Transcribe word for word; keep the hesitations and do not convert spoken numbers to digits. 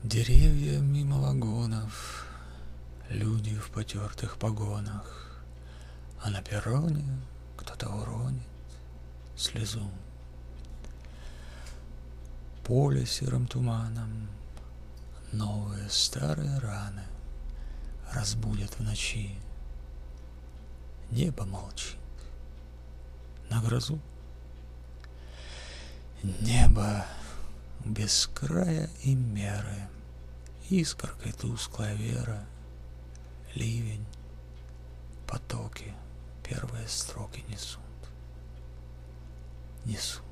Деревья мимо вагонов, люди в потертых погонах, а на перроне кто-то уронит слезу. Поле серым туманом новые старые раны разбудят в ночи. Небо молчит на грозу. Небо без края и меры, искоркой тусклая вера, ливень, потоки первые строки несут, несут.